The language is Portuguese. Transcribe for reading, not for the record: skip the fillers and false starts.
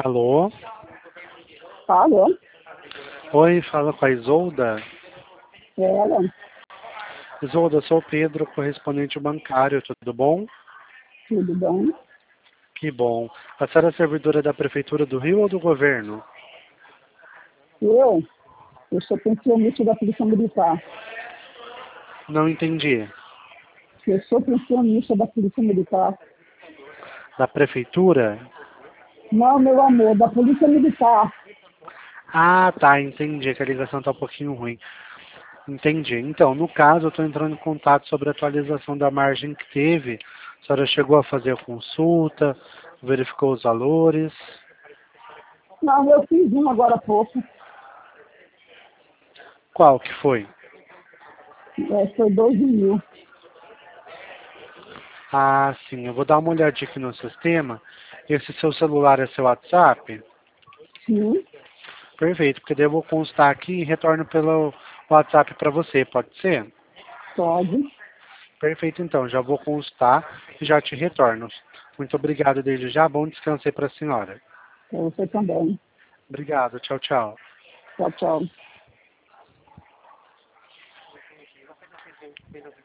Alô? Alô? Oi, fala com a Isolda. É ela? Isolda, eu sou o Pedro, correspondente bancário, tudo bom? Tudo bom? Que bom. A senhora é servidora da Prefeitura do Rio ou do governo? Eu sou pensionista da Polícia Militar. Não entendi. Eu sou pensionista da Polícia Militar. Da Prefeitura? Não, meu amor, da Polícia Militar. Ah, tá, entendi, que a ligação tá um pouquinho ruim. Entendi. Então, no caso, eu estou entrando em contato sobre a atualização da margem que teve. A senhora chegou a fazer a consulta, verificou os valores. Não, eu fiz um agora há pouco. Qual que foi? Foi 12 mil. Ah, sim, eu vou dar uma olhadinha aqui no sistema. Esse seu celular é seu WhatsApp? Sim, Perfeito, porque daí eu vou constar aqui e retorno pelo WhatsApp para você, pode ser? pode. Perfeito, então, já vou constar e já te retorno. Muito obrigado desde já, bom descanso aí para a senhora. Para você também. Obrigado, tchau, tchau. Tchau, tchau.